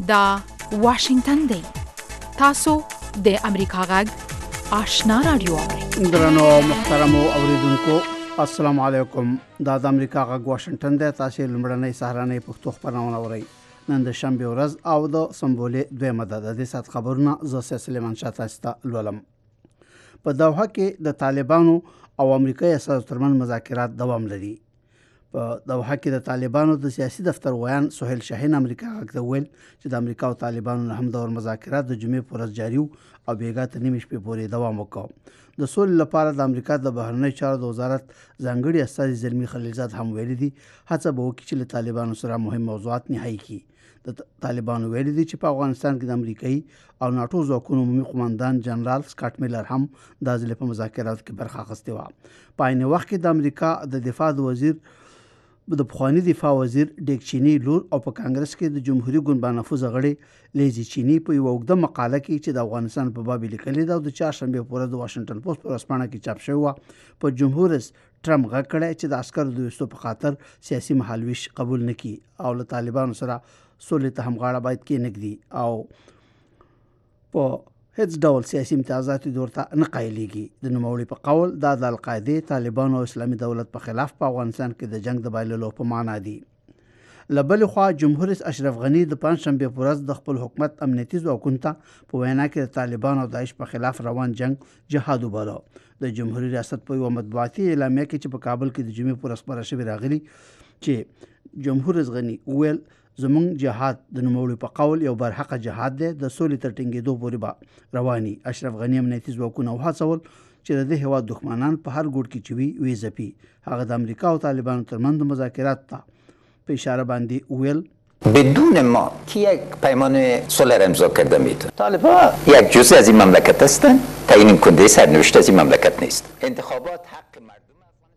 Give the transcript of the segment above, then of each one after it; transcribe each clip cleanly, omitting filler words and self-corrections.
دا واشنگتن دی. تاسو د امریکا غږ آشنا رادیو. درنو محترمو اوریدونکو السلام علیکم. دا د امریکا غږ واشنگتن دی. تاسو لمړنۍ سهارنۍ پښتو خبرونه اورئ. نن د شنبه ورځ او د سمبولې دویمه ده. د دې سات خبرونه زه سلیمان شاه تاسو ته لولم. په دوحه کې د طالبانو او امریکا اساسي ترمن مذاکرات دوام لري. په دوحه کې د طالبانو د سیاسي دفتر ویان سهیل شاهین امریکا غږ ویل چې د امریکا او طالبانو هم دور مذاکرات د جمعې پر ورځ جاری او بیګا تر نیمه شپې پورې دوام وکړ. د سولې لپاره د امریکا د بهرنی چارو د وزارت ځانګړي استازي زلمی خلیلزاد هم ویلي دي هڅه به وکړي چې له طالبانو سره مهم موضوعات نهایی کړي. د طالبانو ویلي دي چې په افغانستان کې د امریکایي او ناتو ځواکونو عمومي قوماندان جنرال سکاټ میلر هم د ځل په مذاکراتو کې برخه اخیستې و. په عین وخت کې د امریکا د دفاع وزیر د پخوانی دفاع وزیر ډیک چینی لور او په کانګرس کې د جمهوریت ګوند بانفوذ غړي لیزي چینی په یو وګړه مقاله کې چې د افغانستان په باب لیکلې ده د چهارشنبه په ورځ د واشنگټن پوسټ په رسمانه کې چاپ شوی و. په جمهور رئیس ټرمپ غږ کړی چې د عسکرو د وستو په خاطر سیاسي مهالويش قبول نکړي او له طالبانو سره سولې ته هم غاړه باید کې نګدي او په هیڅ ډول سیاسي امتیازات دورته نه قایلېږي. د نوموړي په قول دا د القاعده طالبانو او اسلامي دولت په خلاف په افغانستان کې د جنگ د بایللو په معنا دي. لبل خو جمهور رئیس اشرف غنی د پنځشنبه په ورځ د خپل حکومت امنیتي ځواکونو ته په وینا کې د طالبانو او داعش په خلاف روان جنگ جهاد وباله. د جمهوریت ریاست په یو مطبوعاتي اعلامیه کې چې په کابل کې د جمعې پر ورځ خبره شوې راغلي چې جمهور رئیس غنی ویل زمونږ جهاد د نوموړي په قول یو برحقه جهاد دی د سولې تر ټینګېدو پورې به رواني. اشرف غنی امنیتي ځواکونه وهڅول چې د دې هېواد دښمنان په هر ګوټ کې چې وي ځپي. هغه د امریکا او طالبانو ترمنځ مذاکرات ته په اشاره باندې ویل بدون ما که یک پیمان صلح امضا کرده میتونه. طالبان یک جزء از این مملکت هستند. تعیین کننده سرنوشت از این مملکت نیست. انتخابات حق مردم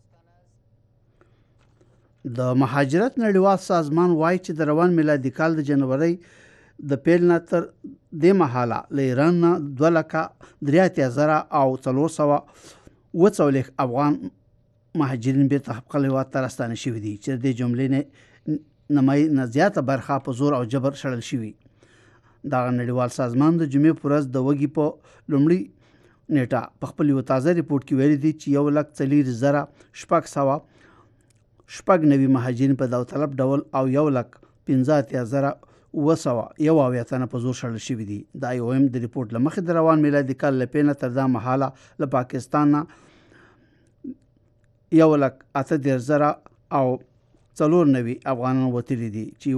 د مهاجرت نړیوال سازمان وایي چې د روان میلادي کال د جنوري د پیل نه تر دې مهاله له ایران نه 2,83,000 او 440 افغان مهاجرین بیرته خپل هیواد ته راستانه شوي دي چې د جملې نه زیاته برخه په زور او جبر شړل شوي. دا نړیوال سازمان د جمعې پر ورځ د وګي په لومړي نیټه په خپل یو تازه ریپورت کې ویلي دي چې 1,40,600 شپږ نوي مهاجرین په داوطلب ډول او 1,65,901 تنه په زور شړل شوي دي. د IOM د ریپورت له مخې د روان میلادي کال له پیل تر دا مهاله له پاکستان نه 1,38,000 او 490 افغانان وتلي دي چې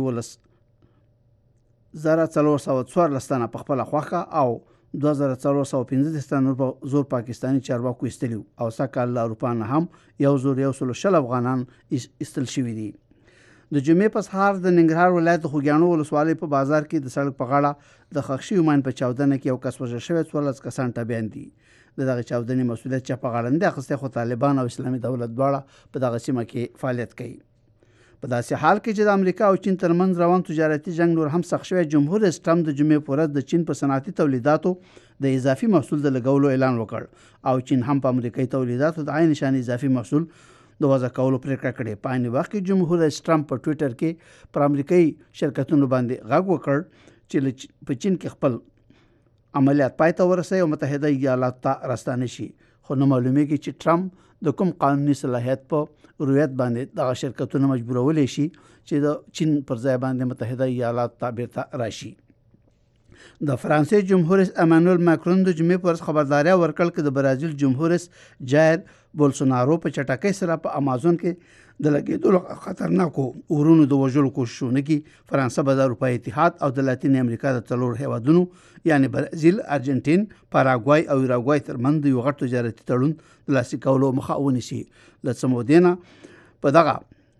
1,414 تنه په خپله خوښه او 2,415 تنه په زور پاکستاني چارواکو ایستلي او سکه له اروپا نه هم 1,110 افغانان ایستل شوي دي. د جمعې په سهار د ننګرهار ولایت خوږیاڼو ولسوالۍ په بازار کې د سړک په غاړه د ښخ شوي ماین په چاودنه کې یو کس وژل شوی 14 کسان ټپیان دي. دغه چاودنې مسؤلیت چا په غاړه نه دی اخیستی خو طالبان او اسلامي دولت دواړه په دغه سیمه کې فعالیت کوي. په داسې حال کې چې د امریکا او چین ترمنځ روان تجارتي جنگ نور هم سخت شوی جمهور رئیس ټرمپ د جمعې په ورځ د چین په صنعتي تولیداتو د اضافي محصول د لګولو اعلان وکړ او چین هم په امریکایي تولیداتو د عین شان اضافي محصول د وضع کولو پریکړه کړې. په عین وخت کې جمهور رئیس ټرمپ په ټویټر کې پر امریکایي شرکتونو باندې غږ وکړ چې په چین کې خپل عملیات پای ته ورسوي او متحده ایالاتو ته راستانه شي. خو نه معلومیږي چې ټرمپ د کوم قانوني صلاحیت په رویت باندې دغه شرکتونه مجبورولې شي چې د چین پر ځای باندې متحده ایالات ته بیرته راشي. د فرانسې جمهور رئیس امانوئل ماکرون د جمعې پر ورځ خبرداري ورکړه چې د برازیل جمهور رئیس جایر بولسونارو په چټکۍ سره په امازون کې د لګېدلو خطرناکو اورونو د وژلو کوششونه کې فرانسه به د اروپایي اتحاد او د لاتین امریکا د 4 هیوادونو یعنی برازیل، ارجنټین، پاراګوای او یوراګوای ترمنځ د یو غټ تجارتي تړون د لاسلیک کولو مخه ونیسي. له څه مودې نه په دغه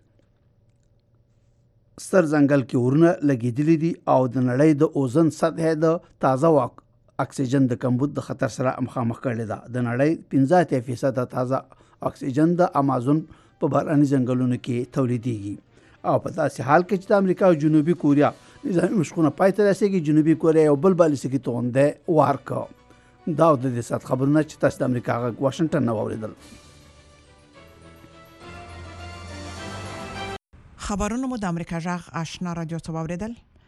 ستر ځنګل کې اورونه لګېدلي دي او د نړۍ د اوزن سطح د تازه اکسیجن د کمبود د خطر سره مخامخ کړې ده. د نړۍ 15% تازه اکسیجن د امازون په باراني ځنګلونو کې تولیدېږي او په داسې حال کې چې د امریکا او جنوبي کوریا نظامي مشقونه پای ته رسېږي جنوبي کوریا یو بل بالستیکي توغندی وارکړ. دا د دې سات خبرونه چې تاسو د امریکا غږ واشنگټن نه واورېدل. خبرونه مو د امریکا غږ آشنا رادیو ته واوریدل.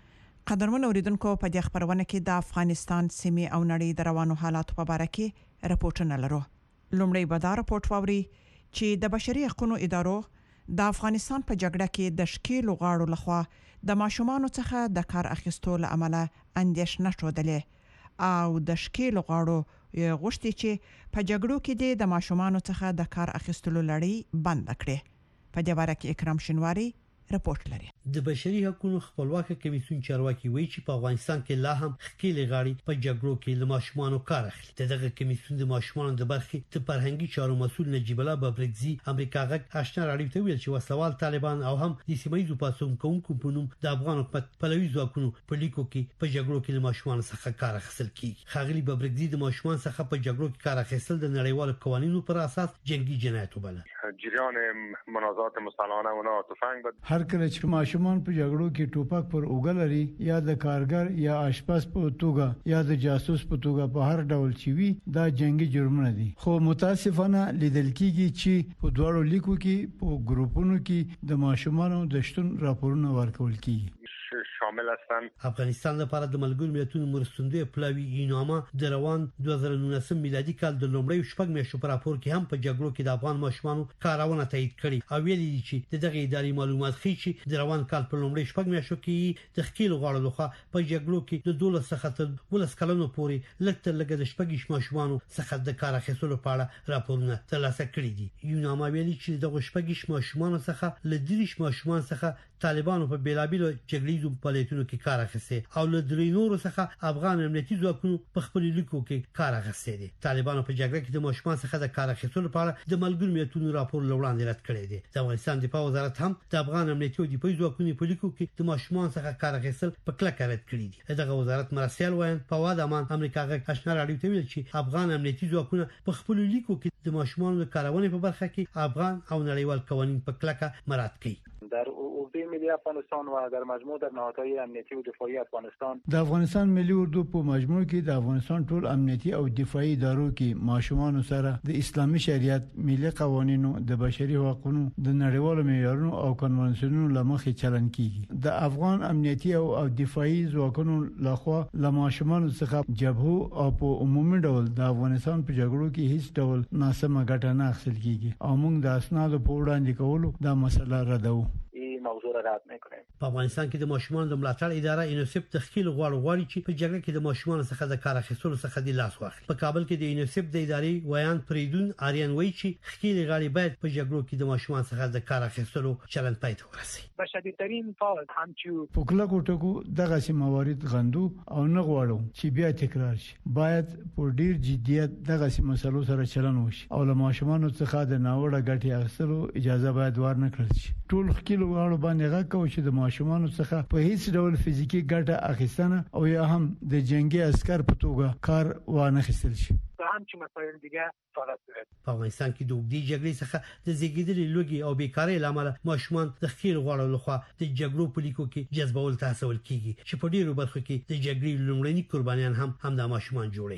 قدرمن اوریدونکو په دې خبرونه کې د افغانستان سیمې او نړۍ د روانو حالاتو په اړه کې راپورټونه لرو. لومړی به دا راپورټ ووري چې د بشري حقوقو ادارو د افغانستان په جګړه کې د شکیلو غاړو لخوا د ماشومانو څخه د کار اخیستو له امله اندېښنه شودلې او د شکیلو غاړو غوښتي چې په جګړو کې د ماشومانو څخه د کار اخیستلو لړۍ بند کړي. په دې اړه کې اکرام شینواری رپورټ لري. د بشري حقوقو خپلواکه کمیسیون چارواکي وایي چې په افغانستان کې لا هم خکېلې غاړي په جګړو کې له ماشومانو کار اخلي. دغه کمیسیون د ماشومانو د برخې د فرهنګي چارو مسؤل نجیب الله بابرګزي امریکا غږ آشنا راډیو ته ویل چې وسوال طالبان او هم د سیمایي پاسون کوونکو په نوم د افغان حکومت پلوي ځواکونو په لیکو کې په جګړو کې له ماشومانو څخه کار اخیستل کیږي. خاغلی بابرګزي د ماشومان څخه په جګړو کې کار اخیستل د نړیوالو قوانینو پر اساس جنگي جنایت وبله. جریان منازعات مسلحانه اونا تفنگ بود. هر کله چې ماشومان په جګړو کې ټوپک پر اوګه لري یا د کارګر یا آشپز په توګه یا د جاسوس په توګه په هر ډول چی وي دا جنگي جرمونه دي. خو متاسفانه لیدل کیږي چې په دوړو لیکو کې په ګروپونو کې د ماشومانو د شتون راپورونه ورکول کیږي. شامل هستند. افغانستان لپاره د ملګرو ملتونو مرستندوی پلاوی اینامه د روان 2019 میلادي کال د لومړی شپږ میاشتو په راپور کې هم په جګړو کې د افغان ماشومانو کارونه تایید کړي او ویلي چې دغه اداري معلومات ښيي چې د روان کال په لومړی شپږ میاشتو کې د خکیلو غاړو لخوا په جګړو کې د 12 څخه تر 12 کلونو پورې لکه لګه د شپږ ماشومانو څخه د کار اخیستلو په اړه راپورونه ترلاسه کړي دي. اینامه ویلي چې دغه شپږ ماشومانو څخه ل 30 ماشومان څخه طالبانو په بیلابیلو جګړیزو فعالیتونو کې کار اخیسته او له درې نورو څخه افغان امنیتي ځواکونو په خپل لیکو کې کار اخیسته دي. طالبانو په جګړه کې د ماشومان څخه د کار اخیستلو لپاره د ملګرو ملتونو راپور لوړاندې رد کړی دی. د افغانستان دفاع وزارت هم د افغان امنیتي او دفاعي ځواکونو په لیکو کې د ماشومان څخه کار اخیستل په کلکه رد کړی دي. دغه وزارت مرسیال وایي فواد امان امریکا غږ آشنا راډیو ته ویل چې افغان امنیتي ځواکونه په خپل لیکو کې د ماشومان د کارونې په برخه کې افغان او نړیوال قوانین په کلکه مراعات کوي. در عهده ملی افغانستان و در مجموع در نهادهای امنیتی و دفاعی افغانستان د افغانستان ملي اردو په مجموع کې د افغانستان ټول امنیتي او دفاعي ادارو کې ماشومان سره د اسلامي شریعت، ملي قوانینو، د بشري حقوقو، د نړیوالو معیارونو او کنوانسیونونو لمخې چلن کیږي. د افغان امنیتي او دفاعي ځواکونو لخوا له ماشومان څخه جبهو او په عمومي ډول د افغانستان په جګړو کې هیڅ ډول ناسمه ګټه نه اخیستل کیږي او موږ د اسنادو په وړاندې کولو دا مسله ردو. موضوع را رد میکنیم. په افغانستان کې د ماشومان د ملاتړ اداره یونیسف د خکیل غواړي چې په جګړه کې د ماشومان څخه د کار اخیستلو څخه د لاس واخلي. په کابل کې د یونیسف د ادارې ویان پریدون آریان وایي چې خکیل غاړي باید په جګړو کې د ماشومان څخه د کار اخیستلو چلند پای ته ورسي. به شدیدترین فاز همچو په کلکو ټکو دغه سیمه موارد غندو او نه غواړو چې بیا تکرار شي. باید په ډیر جدیت دغه سیمه مسلو سره چلن وشي او له ماشومان څخه د ناوړه ګټې اخیستلو اجازه باید ورنه کړل شي. ټول خکیل غاړو باندې غږ کوي چې د ماشومان څخه په هیڅ ډول فزیکی ګټه اخیستنه او یا هم د جنگي عسكر په توګه کار وانه خستل شي. همچین مسائل دیگه فعال شد. په افغانستان کې د وګړي جګړې څخه د زیږیدلې لوګي او بیکارۍ لامل ماشومان د خیر غوړو لخوا د جګړو په لیکو کې جذبول تحصیل کیږي چې په ډیرو برخو کې د جګړې لومړني قربانیان هم د ماشومان جوړي.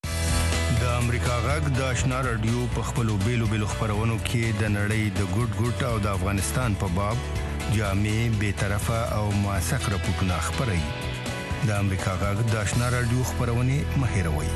د امریکا غږ د آشنا رادیو په خپلو بیلو خبرونو کې د نړۍ د ګډ او د افغانستان په باب جامع، بی‌طرفه او موثق راپورټونه خبري. د امریکا غږ د آشنا رادیو خبرونه مهیروي.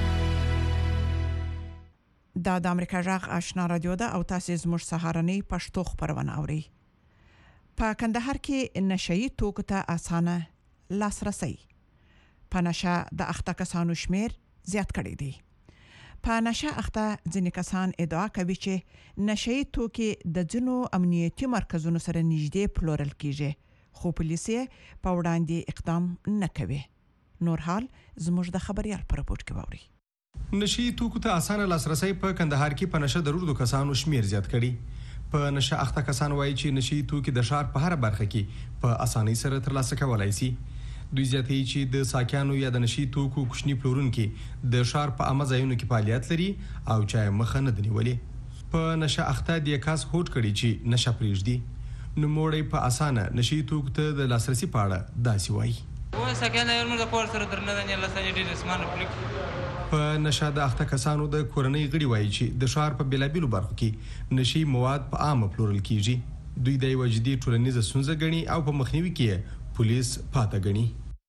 د امریکا غږ آشنا رادیو ده او تاسو زموږ سهارنی پښتو خبرونه اورئ. په کندهار کې نشئی توکو ته اسانه لاسرسي. په نشه د اخته کسانو شمیر زیات کړی دی. په نشه اخته ځینې کسان ادعا کوي چې نشئی توکي د ځینو امنیتي مرکزونو سره نږدې پلورل کیږي، خو پولیس په وړاندې اقدام نه کوي. نور حال زموږ د خبريال پر رپورت کې ووري. نشئی توکو ته اسانه لاسرسي په کندهار کې په نشه درلودو کسانو شمیر زیات کړي. په نشه اخته کسان وایي چې نشئی توکي د شهر په هر برخه کې په اسانۍ سره ترلاسه کولای شي. دوی زیاتوي چې د ساکانو یا د نشئی توکو کوچني پلورونکي د شهر په عامه ځایونو کې فعالیت لري او چا مخه نه دنیولې. په نشه اخته د کاس هوټ کړي چې نشه پریږدي. نو موړی په اسانه نشئی توکو ته د لاسرسي پاړه داسي وایي. ساکانو یې موږ په سره درنه نه لاسه ډېر اسمانه پلیک. په نشه د اخته کسانو د کورنۍ غړي وایي چې د شهر په بیلابیلو برخو کې نشئی مواد په عامه پلورل کیږي. دوی د وجدي ټولنیزه ستونزه غني او په مخنیوي کې پولیس پاته غني.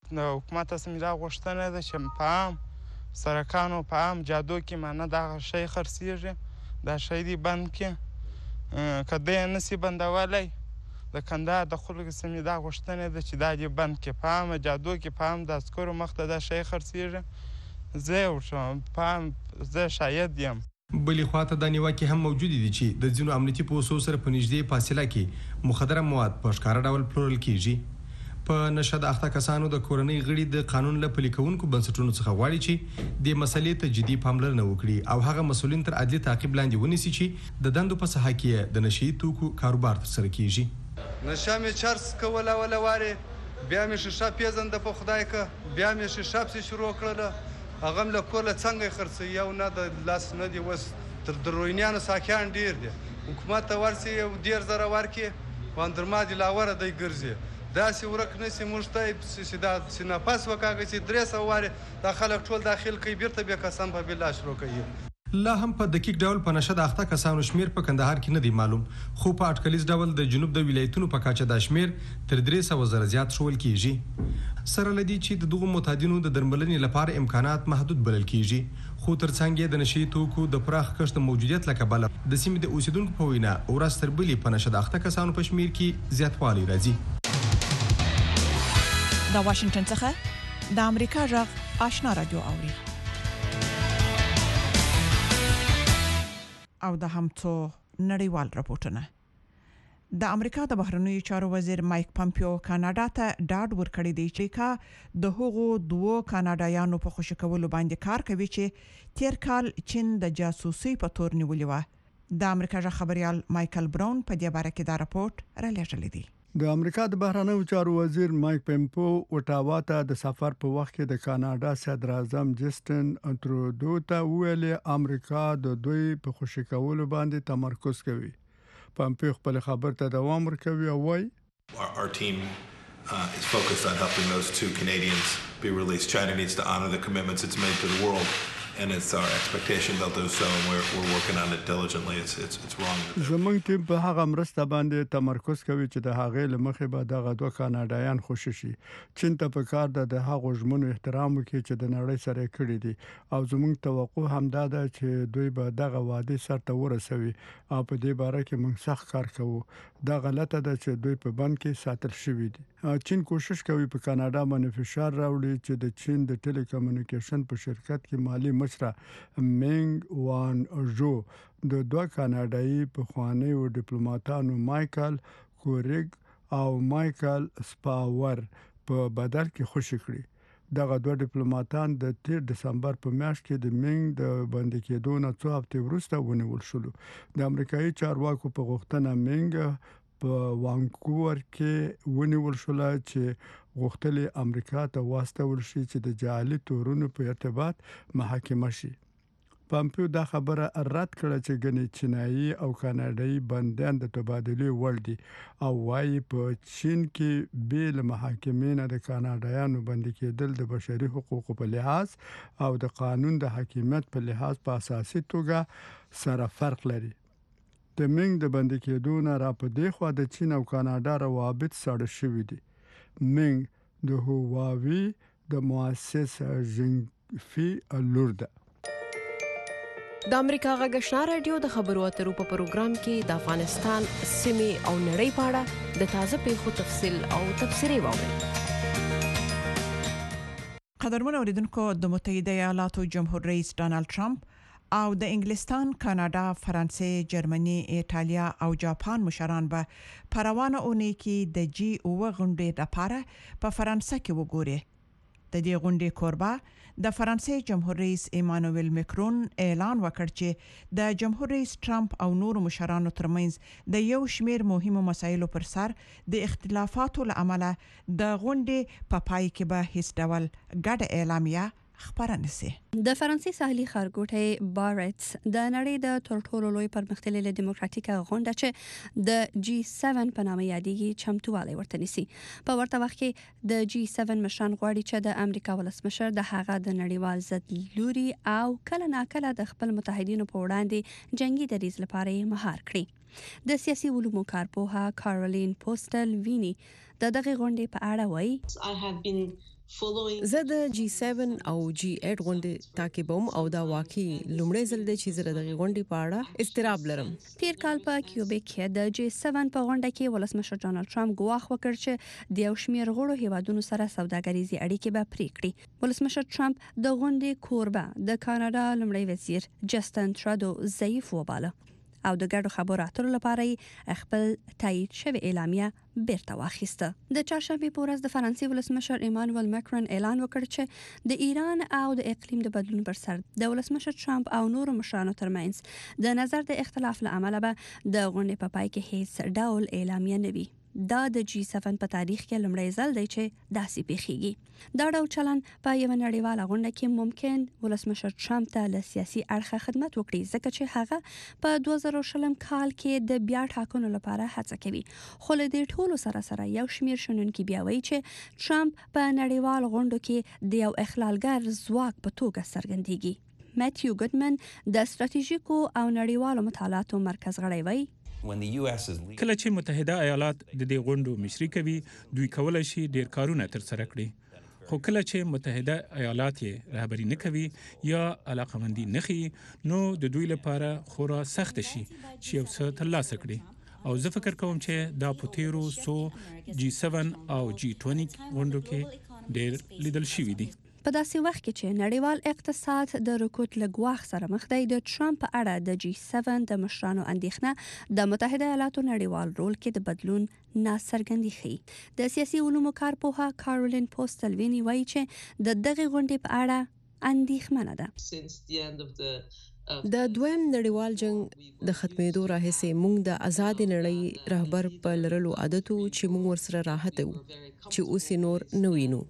د حکومت څخه دا غوښتنه ده چې په عام سرکانو په عام جادو کې معنی دغه شی خرڅېږي دا شی دې بند کړي که دی یې نشي بندولی د کندهار د خلکو څخه مې دا غوښتنه ده چې دا دې بند کړي په عامه جادو کې په عام د عسکرو مخ ته دا شی خرڅېږي زه یې ورشم په عام زه شاید یم بلې خواته دا نیوکې هم موجودې دي چې د ځینو امنیتي پولیسو سره په نږدې فاصله کې مخدره مواد په ښکاره ډول پلورل کیږي په نشه د اخته کسانو د کورنۍ غړي د قانون له پلي کوونکو بنسټونو څخه غواړي چې د مسلې ته جدي پاملرنه وکړي او هغه مسؤلین تر عدلي تعقیب لاندې ونیسي چې د دندو په ساحه کې د نشي توکو کاروبار ترسره کیږي نشه مې چرس کوله ولا واره بیا مې شیشه پیژنده په خدای که بیا مې شیشه پسې شروع کړله هغه هم له کوله څنګه خرڅوي یو نه د لاس نه دی وس تر دروینیانو ساکیان ډیر دي حکومت ته ورسي یو 10,000 ورکړي واندرما دي لاوره دی ګرځي داسې ورک نشي موږ ته چې دا چې نفس وکاږي چې 300 واره دا خلک ټول داخل کوي بیرته بیا قسم په بالله شروع کوي لا هم په دقیق ډول په نشه د اخته کسانو شمیر په کندهار کې نه دی معلوم خو په اټکلیز ډول د جنوب د ولایتونو په کاچه د شمیر تر 300 زره زیات شول کیږي سره لدی چې د دغه متعدینو د درملنې لپاره امکانات محدود بلل کیږي خو ترڅنګ د نشي توکو د پراخ کښت موجودیت لکه بل د سیمې د اوسیدونکو په وینا ورځ تر بلې په نشه د اخته کسانو په شمیر کې زیاتوالی راځي د واشنگټن څخه د امریکا غږ آشنا رادیو اوري او د همڅو نړیوال راپورټونه د امریکا د بهرنیو چارو وزیر مایک پامپیو کاناډا ته ډاډ ورکړی دی چې د هغو دوه کاناډایانو په خوشی کولو باندې کار کوي چې تیر کال چین د جاسوسي په تور نیولې و د امریکا غږ خبريال مايكل براون په دې باره کې دا راپورټ را لېږلی دی د امریکا د بهرنیو چارو وزیر مایک پامپیو وټاوا ته د سفر په وخت کې د کاناډا صدر اعظم جسټن ټرودو ته ویل امریکا د دوی په خوشی کولو باندې تمرکز کوي پامپیو خپل خبر ته دوام ورکوي او وايي Our team is focused on helping those two Canadians be released. China needs to honor the commitments it's made to the world. And it's our expectation they'll do so and we're working on it diligently. It's wrong. زمونږ ټیم په هغه مرسته باندې تمرکز کوي چې د هغه لمخې به دغه دوه کاناډایان خوشی شي چین ته په کار ده د هغه ژمنو احترام وکړي چې د نړۍ سره کړی دي او زمونږ توقع هم دا ده چې دوی به دغه وعده سرته ورسوي او په دې باره کې موږ سخت کار کوو دا غلطه ده چې دوی په بند کې ساتل شوی دي چین کوشش کوي په کاناډا باندې فشار راوړي چې د چین د ټیلیکومونیکیشن په شرکت کې مالی مشره مینګ وان جو د دوه کاناډایي په خوانیو ډیپلوماټانو مایکل کورګ او مایکل سپاور په بدل کې خوشی کړی دغه دوه ډیپلوماټان د 13 دسمبر په میاشت کې د مینګ د بند کېدو نه څو هفته وروسته ونیول شول د امریکایي چارواکو په غوښتنه مینګ په وانکوور کې ونیول شول چې غوښتل امریکا ته واستول شي چې د جعلي تورونو په ارتباط محاکمه شي پامپیو دا خبره رد کړه چې ګنې چینایي او کاناډایي بندیان د تبادلې وړ دي او وايي په چین کې بیل محاکمې نه د کاناډایانو بند کېدل د بشري حقوقو په لحاظ او د قانون د حاکمیت په لحاظ په اساسي توګه سره فرق لري د مینګ د بند کېدو نه را په دی خو د چین او کاناډا روابط سړ شوي دي مینګ د هواوی د مؤسس ژنګفي لور ده د امریکا غږ آشنا رادیو د خبرو اترو په پروګرام کې د افغانستان سیمې او نړۍ په اړه د تازه پیښو تفصیل او تبصرې واورئ قدرمن اوریدونکو د متحده ایالاتو جمهور رئیس ډانلډ ټرمپ او د انګلستان، کاناډا، فرانسې، جرمني، ایټالیا او جاپان مشران به پروانه اونۍ کې د جی او غونډې لپاره په فرانسه کې وګوري. د دې غونډې کوربه د فرانسې جمهور رئیس ایمانوئل مکرون اعلان وکړ چې د جمهور رئیس ټرمپ او نور مشرانو ترمنځ د یو شمیر مهمو مسایلو پر سر د اختلافاتو لامل د غونډې په پای کې به هیڅ ډول ګډه اعلامیه خبره نشي. د فرانسې ساحلي ښارګوټی بارټس د نړۍ د تر ټولو لوی پرمختللي دیموکراتیکه غونډه چې د جی 7 په نامه یادېږي چمتووالی ورته نیسي. په ورته وخت کې د جی 7 مشران غواړي چې د امریکا ولسمشر د هغه د نړیوال ضد لوري او کله ناکله د خپل متحدینو په وړاندې جنگي دریځ لپاره مهار کړي. د سیاسي علومو کارپوهه کارولین پوسټل ویني د دغه غونډې په اړه وایي زه د G7 او G8 غونډې تعقیبوم او دا واقعي لومړی ځل دی چې زه د دغه غونډې په اړه اضطراب لرم. تیر کال په کیوبیک کې د G7 په غونډه کې ولسمشر ډانلډ ټرمپ ګواښ وکړ چې د یو شمېر غړو هیوادونو سره سوداګریزي اړیکې به پرې کړي. ولسمشر ټرمپ د غونډې کوربه د کاناډا لومړی وزیر جسټن ترودو ضعیف وباله او د ګډو خبرو اترو لپاره خپل تایید شوی اعلامیه بیرته واخیسته. د چهارشنبه په ورځ د فرانسې ولسمشر ایمانوئل ماکرون اعلان وکړ چې د ایران او د اقلیم د بدلون پر سر د ولسمشر ټرمپ او نورو مشرانو ترمنځ د نظر د اختلاف له امله به د غونډې په پای کې هیڅ ډول اعلامیه نه وي. دا د G7 په تاریخ کې لومړی ځل دی چې داسې پیښیږي. دا ډول چلن په یو نړیواله غونډه کې ممکن ولسمشر ټرمپ ته له سیاسي اړخه خدمت وکړي ځکه چې هغه په 2020 کال کې د بیا ټاکنو لپاره هڅه کوي. خو له دې ټولو سره یو شمېر شنونکي بیا وایي چې ټرمپ په نړیوال غونډو کې د یو اخلالګر ځواک په توګه څرګندېږي. ماتیو ګډمن د ستراتیژیکو او نړیوالو مطالعاتو مرکز غړی وایي کله چې متحده ایالات د دې غونډو مشري کوي دوی کولای شي ډیر کارونه تر سره کړي، خو کله چې متحده ایالات یې رهبری نه کوي یا علاقمندي نه خي نو د دوی لپاره خورا سخت شي چې یو څه ترلاسه کړي. او زه فکر کوم چې دا په تیرو G7 او G20 غونډو کې ډیر لیدل شوی دی. په داسې وخت کې چې نړیوال اقتصاد د رکود له ګواښ سره مخ دی، د ټرمپ په اړه د G7 د مشرانو اندېښنه د متحده ایالاتو نړیوال رول کې د بدلون ناڅرګندي ښيي. د سیاسي علومو کارپوهه کارولین پوسټل ویني وایي چې د دغه غونډې په اړه اندېښمنه ده. د دویم نړیوال جنگ د ختمېدو راهیسې موږ د آزاد نړۍ رهبر په لرلو عادت وو چې موږ ورسره راحت وو چې اوس نور نه وینو.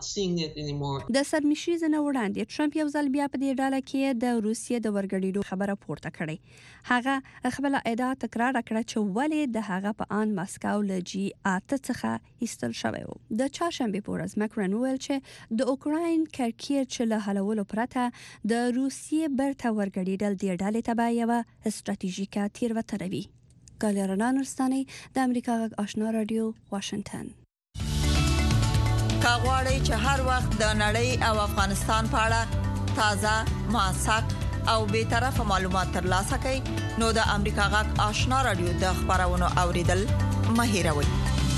د سرمشي زنه وړاندې ټرمپ یو ځل بیا په دې ډاله کې د روسیې د ورګډېدو خبره پورته کړې. هغه خپل ادعا تکرار کړه چې ولې د هغه په ان ماسکو له G8 څخه ایستل شوی و. د چهارشنبه په ورځ ماکرون ویل چې د اوکراین کرکیر چې له حلولو پرته د روسیې برته ورګډېدل د ډالې تبع یوه ستراتیژیکه تېروتنه وي. ګالرنا نورستاني د امریکا غږ آشنا رادیو واشنگټن. کاغوري چې هر وخت د نړۍ او افغانستان په اړه تازه موثق او به طرفه معلومات ترلاسه کړئ نو د امریکا غږ آشنا رادیو د خبرونو اوریدل مه هېروئ.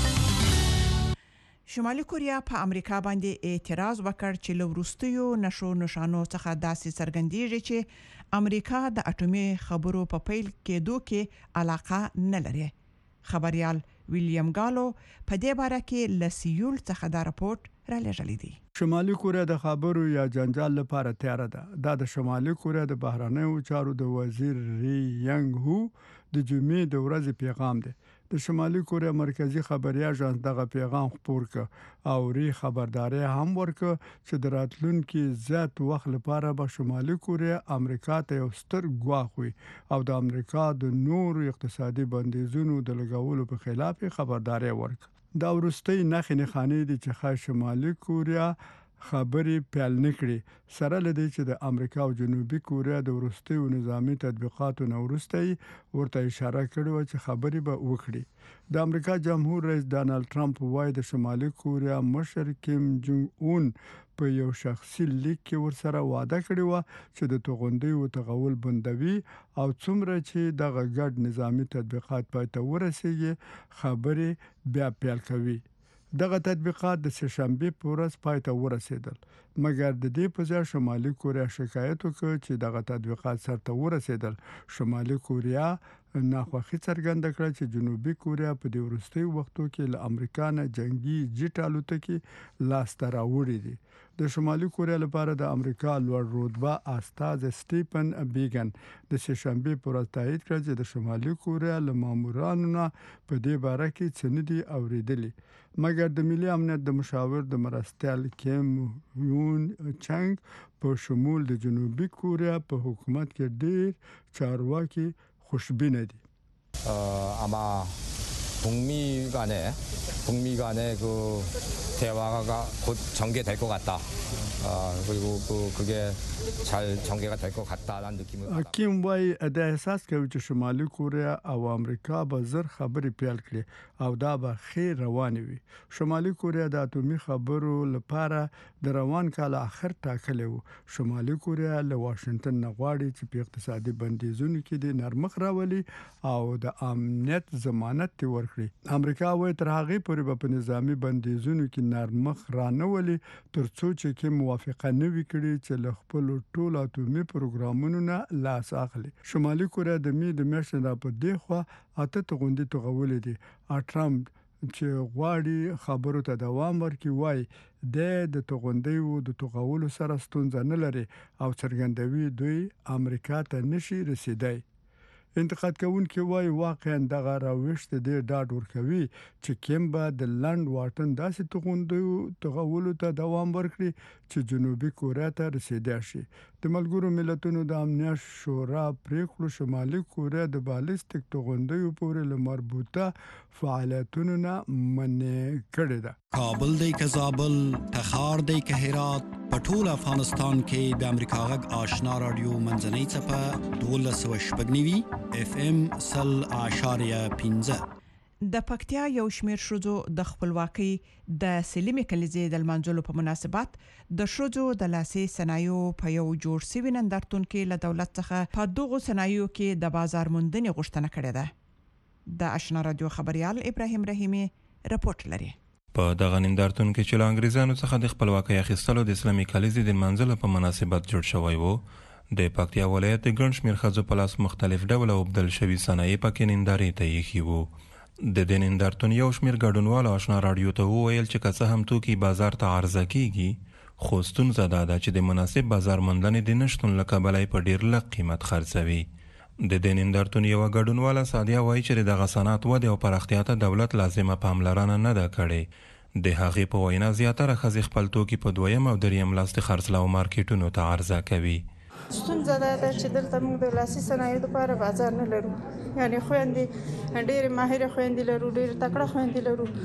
شمالي کوریا په امریکا باندې اعتراض وکړ چې له وروستیو نشو نشانو څخه داسې څرګندېږي چې امریکا د اټومي خبرو په پیل کېدو کې علاقه نه لري. خبريال ویلیام ګالو په دې باره کې له سیول څخه دا راپورټ را لېږلی دی. شمالي کوریا د خبرو یا جنجال لپاره تیار ده. دا د شمالي کوریا د بهرنیو چارو د وزیر ری ینګ هو د جمعې د ورځې پیغام دی. د شمالي کوریا مرکزی خبري اژانس دغه پیغام خپور ک او ری خبرداري هم ورک چې د راتلونکو زیات وخت لپاره به شمالي کوریا امریکا ته یو ستر ګواښ وي او د امریکا د نور اقتصادي بندیزونو د لګولو په خلاف خبرداري ورک. دا ورستۍ نخنه خانې دي چې شمالي کوریا خبري پیل نکړي سره لدی چې د امریکا او جنوبي کوریا د ورستۍ نظامی تطبیقاتو نورستۍ ورته اشاره کړې و چې خبري به وکړي. د امریکا جمهور رئیس ډانلډ ټرمپ وایي د شمالي کوریا مشر کیم جونګ اون په یو شخصي لیک کې ورسره وعده کړې و چې د توغندیو تغول بندوي او څومره چې دغه ګډ نظامی تطبیقات پای ته ورسیږي خبري بیا پیل کوي. دغه تطبیقات د سهشنبه په ورځ پای ته ورسېدل، مګر د دې په ځای شمالي کوریا شکایت وکړ چې دغه تطبیقات سرته ورسېدل. شمالي کوریا ناخوښي څرګنده کړه چې جنوبي کوریا په دې وروستي وختو کې له امریکا نه جنگي جټ الوتکې لاس ته راوړي دي. د شمالي کوریا لپاره د امریکا لوړ رتبه استاذ سټیفن بیګن د سهشنبه په ورځ تایید کړ چې د شمالي کوریا له مامورانو نه په دې باره کې څه نه دي اوریدلي، مګر د ملي امنیت د مشاور د مرستیال کیم یون چنګ په شمول د جنوبي کوریا په حکومت کې ډېر چارواکي خوشبینه دي. 아마 북미 간의 그 대화가 곧 전개될 것 같다. 그리고 그게 잘 전개가 될 것 같다라는 느낌을 받아. کیم وای د احساس کوي چې شمالي کوریا او امریکا به زر خبرې پیل کړي او دا به خیر روان وي. شمالي کوریا د اټومي خبرو لپاره د روان کال اخر ټاکلی وو. شمالي کوریا له واشنگټن نه غواړي چې په اقتصادي بندیزونو کې د نرمخ راولي او د امنیت ضمانت ورکړي. امریکا وای تر هغه پورې په نظامی بندیزونو کې نرمخ رانولي ترڅو چې کې موافقه نه وکړي چې له خپل ټول اټومي پروګرامونو نه لاس اخلي. شمالي کوریا د میاشتې را په دی خو اته غونډې توغولې دي. ټرمپ چې غواړي خبرو ته دوام ورکړي وای د توغندې د توغولو سره ستونزه نه لري او څرګندوي دوی امریکا ته نشي رسیدای. انتقاد کوونکي وای واقعا دغه راوښت د ډاډ ورکوي چې کیم به د لند واټن داسې توغولو ته دوام ورکړي چې جنوبي کوریا ته رسیدای شي. د ملګرو ملتونو د امنیت شورا پریکړو شمالي کوریا د بالستیک توغندیو پورې مربوطه فعالیتونو نه منع کړی ده. کابل دی که زابل، تخار دی که هرات، په ټول افغانستان کې د امریکا غږ آشنا رادیو منځنۍ څپه 1290 FM 0.15. د پکتیا یو شمیر شوزو د خپلواکۍ د سلیمې کلیزې د منځلو په مناسبت د شوزو د لاسي صنایعو په یو جوړ سوي نندارتون کې له دولت څخه په دغه صنایعو کې د بازار موندنې غوښتنه کړې ده. د آشنا رادیو خبريال ابراهیم رحیمی رپورت لري. په دغه نندارتون کې چې له انګریزانو څخه د خپلواکۍ اخیستلو د اسلامي کلیزې د منځلو په مناسبت جوړ شوی وو، د پکتیا ولایت د ګڼ شمېر ښځو په لاس مختلف ډول اوبدل شوي صنایع پکې نندارې ته ایښي وو. د دې نندارتون یو شمېر ګډونوالو آشنا راډیو ته وویل چې که څه هم توکي بازار ته عرضه کیږي خو ستونزه دا ده چې د مناسب بازار موندنې د نشتون له کبله په ډیر لږ قیمت خرڅوي. د دې نندارتون یوه ګډونواله سادیه وایي چې دغه صنعت ودې او پراختیا ته دولت لازمه پاملرنه نه ده کړې. د هغې په وینا زیاتره ښځې خپل توکي په دویم او دریم لاس د خرڅلاو مارکیټونو ته عرضه کوي. ستونزه دا ده چې دلته موږ د لاسي صنایعو لپاره بازار نه لرو. یعنی خويندې ډېر ماهر خويندې لرو، ډېر تکړه خويندې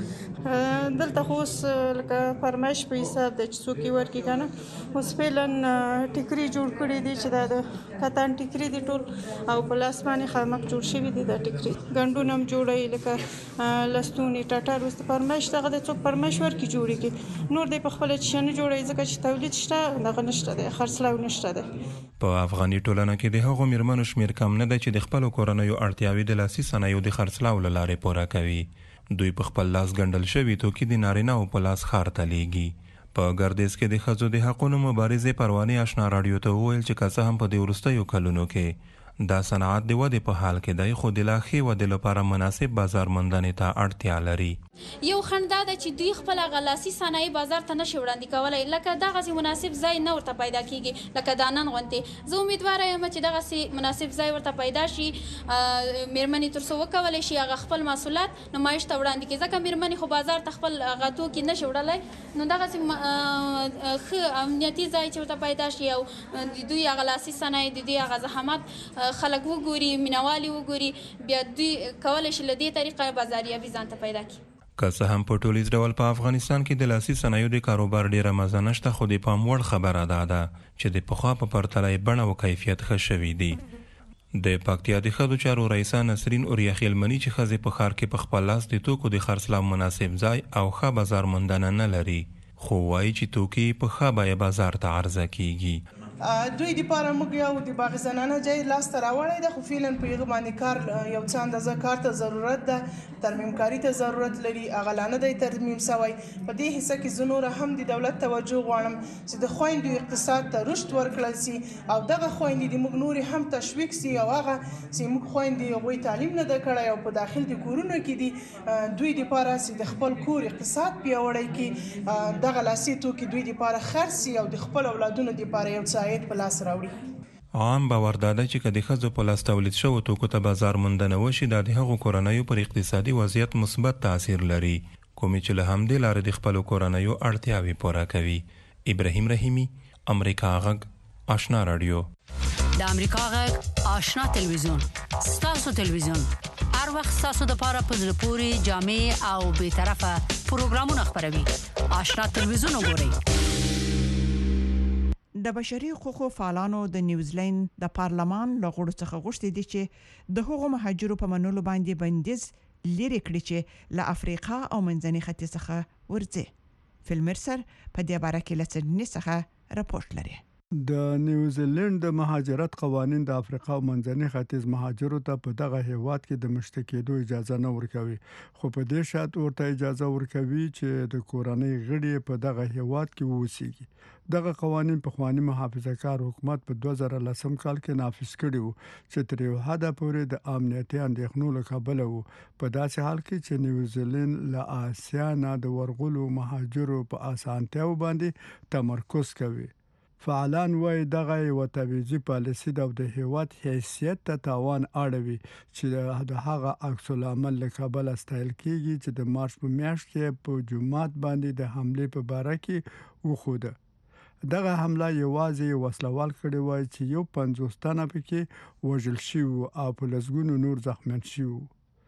لرو. دلته خو اوس لکه فرمایش په حساب د څوکي ورکی کنه اوس فعلا ټیکري جوړ کړی دي چې دا د کتان ټیکري دي ټول او په لاس باندې خامک جوړ شوی دي د ټیکري ګندونم جوړي لکه لستونی ټاټر واست فرمایش دغه د څوک فرمایش ورکی جوړی کی نور د په خپل چنه جوړي ځکه چې تولید شته دغه نشته د خرڅلاو نشته ده. په افغاني ټولنه کې د هغو میرمنو شمیر کم نه ده چې د خپل کورنیو اړتیاوې د لاسي صنایعو د خرڅلاو له لارې پوره کوي. دوی په خپل لاس ګنډل شوي توکي د نارینه‌و په لاس ښار ته لیږي. په ګردیز کې د ښځو د حقونو مبارزې پروانې آشنا راډیو ته وویل چې که څه هم په دې وروستیو کلونو کې دا صنعت د ودې په حال کې دی خو د لا ښې ودې لپاره مناسب بازار موندنې ته اړتیا لري. یو خندا ده چې دوی خپل غلاسي صنایع بازار ته نشي وړاندې کولای لکه دغه مناسب ځای نه ورته پیدا کیږي لکه دانن غونټي. زه امیدوار یم چې دغه مناسب ځای ورته پیدا شي میرمنې تر څو وکولای شي هغه خپل محصولات نمایش ته وړاندې کړي ځکه میرمنې خو بازار ته خپل غاتو کې نشي وړلای نو دغه ښه امنیتي ځای چې ورته پیدا شي او دوی غلاسي صنایع د دوی هغه زحمت خلک وګوري مینوالي وګوري بیا دوی کولای شي له دې طریقه بازاریابي ځان ته پیدا کړي. که څه هم په ټولیز ډول په افغانستان کې د لاسي صنایعو د کاروبار ډیره مزه نشته خو د پام وړ خبره ده چې د پخوا په پرتله یې بڼه او کیفیت ښه شوي دي. د پکتیا د ښځو چارو رئیسه نسرین اوریاخیل مني چې ښځې په ښار کې په خپل لاس د توکو د خرڅلاو مناسب ځای او ښه بازار موندنه نه لري خو وایي چې توکي په ښه بیه بازار ته عرضه کیږي. دوی د پاره موږ یو د باغ زنانه جای لاس ته راوړی ده خو فعلا په هغه باندې کار یو څه اندازه کار ته ضرورت ده ترمیم کاری ته ضرورت لري اغلانه د ترمیم سوی په دې حصہ کې زنور هم د دولت توجه غواړم چې د خويندو اقتصاد ته رشد ورکړل سي او دغه خويندې د موږ نور هم تشویق سي او هغه چې موږ خويندې غوي تعلیم نه د کړای او په داخل د کورونو کې دي دوی د پاره چې د خپل کور اقتصاد پیاوړی کی دغه لاسي توکي دوی د پاره خرڅي او د خپل اولادونو د پاره یو څه په لاس راوړي. عام باور دا ده چې که د ښځو په لاس تولید شوو توکو ته بازار موندنه وشي دا د هغو کورنیو پر اقتصادي وضعیت مثبت تاثیر لري کومې چې له همدې لارې د خپلو کورنیو اړتیاوې پوره کوي. ابراهیم رحیمی امریکا غږ آشنا راډیو. د امریکا غږ آشنا تلویزیون ستاسو تلویزیون هر وخت ستاسو د پاره په زړه پورې جامع او بې طرفه پروګرامونه خپروي. آشنا تلویزیون وګورئ. د بشري حقوقو فعالانو د نیوزیلند د پارلمان له غړو څخه غوښتي دي چې د هغو مهاجرو په منلو باندې بندیز لري کړي چې له افریقا او منځني ختیځ څخه ورځي. فلمرسر په دې باره کې له سیډني څخه راپورټ لري. د نیوزیلند د مهاجرت قوانين د افریقا او منځني ختیځ مهاجرو ته په دغه هیواد کې د مشتکېدو اجازه نه ورکوي، خو په دې شرط ورته اجازه ورکوي چې د کورنۍ غړي په دغه هیواد کې ووسیږي. دغه قوانين په خواني محافظه‌کار حکومت په 2010 کال کې نافذ کړي وو چې تر یو حد پورې د امنیتي اندېښنو له کبله وو، په داسې حال کې چې نیوزیلند له آسیا نه د ورغلو مهاجرو په اسانتیاو باندې تمرکز کوي. فعالان وايي دغه یو تبعیضي پالیسي د هیواد حیثیت ته تاوان اړوي چې د هغه عکس العمل له کبله ستایل کیږي چې د مارچ په میاشت کې په جمعات باندې د حمله په باره کې وخوده. دغه حمله یوازې وسلوال کړي وای چې یو 50 تنه پکې وژل شوی او په لسګونو نور زخمیان شوی.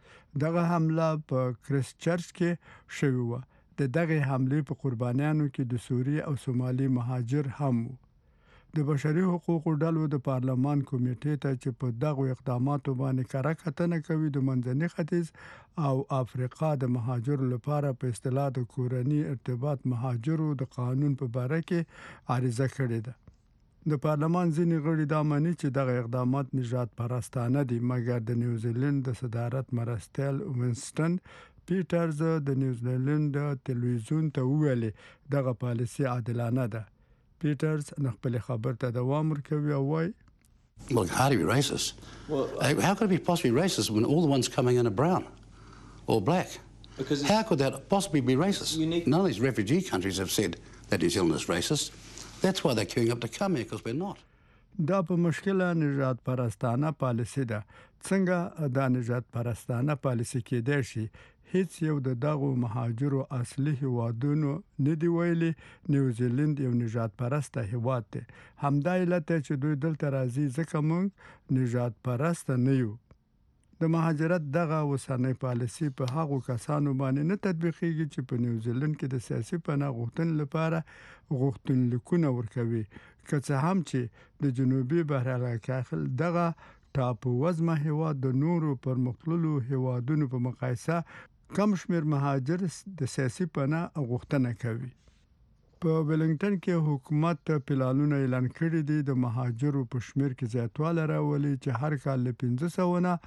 دغه حمله په کریس چرچ کې شوی و. دغه حمله په قربانیانو کې د سوریه او سومالي مهاجر هم وو. د بشري حقوقو ډلو د پارلمان کمیټې ته چې په دغه اقداماتو باندې کار کتنه کوي د منځني ختیځ او افریقا د مهاجرو لپاره په اصطلاح د کورنۍ ارتباط مهاجرو د قانون په باره کې عریضه کړې ده. د پارلمان ځینې غړي دا مانی چې دغه اقدامات نژاد پرستانه دي، مګر د نیوزیلند د صدارت مرستیال وینسټن پیټرز د نیوزیلند تلویزیون ته ویلي دغه پالیسي عادلانه ده. پیټرز خپل خبر ته دوام ورکوي او وايي Look, how do you be racist? Well, how could it be possibly racist when all the ones coming in are brown or black? Because how could that possibly be racist? None of these refugee countries have said that New Zealand is racist. That's why they're queuing up to come here, because we're not. دا په مشکله نژاد پرستانه پالیسي ده. څنګه دا نژاد پرستانه پالیسي کېدای شي؟ هیڅ یو د دغه مهاجرو اصلي هیوادونو نه دی ویلي نیوزیلند یو نژاد پرسته هیواد دی. همدا علت چې دوی دلته راځي ځکه موږ نژاد پرسته نه یو. د مهاجرت دغه وسنۍ پالیسي په هغو کسانو باندې نه تطبیقېږي چې په نیوزیلند کې د سیاسي پناه غوښتنې لپاره غوښتنلیکونه ورکوي، که څه هم چې د جنوبي بحرالکاهل دغه ټاپو وزمه هیواد د نورو پرمختللو هیوادونو په مقایسه کم شمیر مهاجر د سیاسي پناه غوښتنه کوي. په ویلنګټن کې حکومت پلانونه اعلان کړي دي د مهاجرو په شمیر کې زیاتوالی راولي چې هر کال له 1500 نه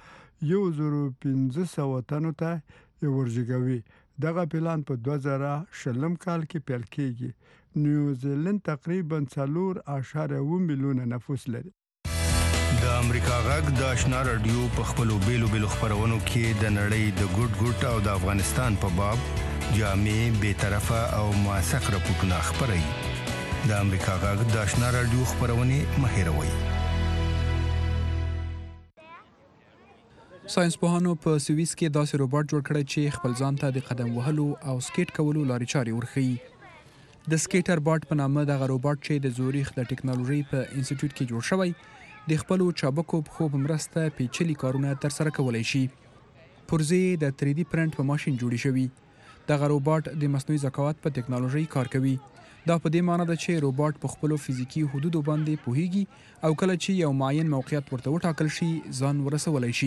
1500 تنو ته ورژګوي. دغه پلان په 2020 کال کې پیل کیږي. نیوزیلند تقریبا 4.1 میلیون نفوس لري. د امریکا غږ د آشنا رادیو په خپلو بیلو خبرونو کې د نړۍ د ګډ او د افغانستان په باب جامع، بی‌طرفه او موثق راپورټونه خپروي. د امریکا غږ د آشنا رادیو خبرونه مهیروي. ساينس پوهانو په سويس کې داسې روباټ جوړ کړی چې خپل ځان ته د قدم وهلو او سکیټ کولو لارې چارې ورښيي. د سکیټر باټ په نامه دغه روباټ چې د زوریخ د ټیکنالوژي په انسټیټیوټ کې جوړ شوی د خپلو چابکو پښو په مرسته پیچلي کارونه ترسره کولی شي. پرزې د 3D پرنټ په ماشین جوړې شوي. دغه روباټ د مصنوعي ذکاوت په ټیکنالوژي کار کوي. دا په دې معنی ده چې روباټ په خپلو فزیکي حدودو باندې پوهیږي او کله چې یو معین موقعیت ورته وټاکل شي ځان ورسولی شي.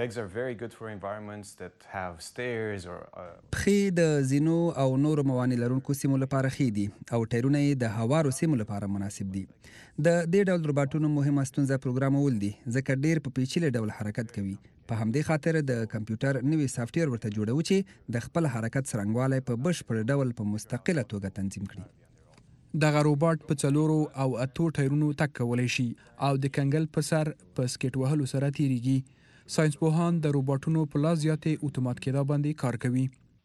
پښې د زینو او نورو موانع لرونکو سیمو لپاره ښې دي او ټایرونه یې د هوارو سیمو لپاره مناسب دي. د دې ډول روباټونو مهمه ستونزه پروګرامول دي ځکه ډیر په پیچلي ډول حرکت کوي. په همدې خاطر د کمپیوټر نوی سافټویر ورته جوړو چې د خپل حرکت څرنګوالی په بشپړ ډول په مستقله توګه تنظیم کړي. دغه روباټ په 4 او 8 ټایرونو تګ کولی شي او د کنګل په سر په سکیټ وهلو سره تیریږي. ساينس پوهان د روباټونو په لا زیاتې اتومات کېدا باندې کار کوي.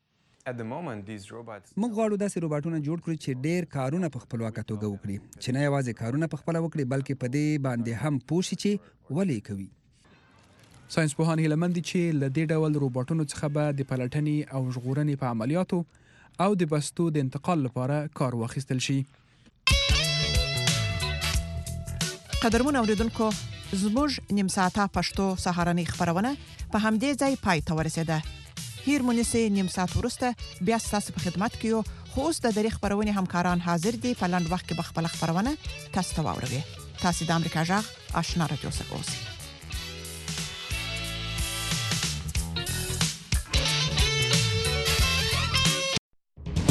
موږ غواړو داسې روباټونه جوړ کړو چې ډیر کارونه په خپلواکه توګه وکړي، چې نه یوازې کارونه په خپله وکړي بلکې په دې باندې هم پوه شي چې ولې کوي. ساينس پوهان هیله مند دي چې له دې ډول روباټونو څخه به د پلټنې او ژغورنې په عملیاتو او د بستو د انتقال لپاره کار واخیستل شي. قدرمن اوریدونکو، زموږ نیم ساعته پښتو سهارنۍ خبرونه په همدې ځای پای ته ورسېده. هیر مونږه نیم ساعت ورسته بیا تاسو په خدمت کې یو خو اوس د دری خبرونه همکاران حاضر دي په لاند وخت کې بخپل خبرونه تاسو ته واوروي. تاسو د امریکا جغ آشنا رادیو څخه اوسئ.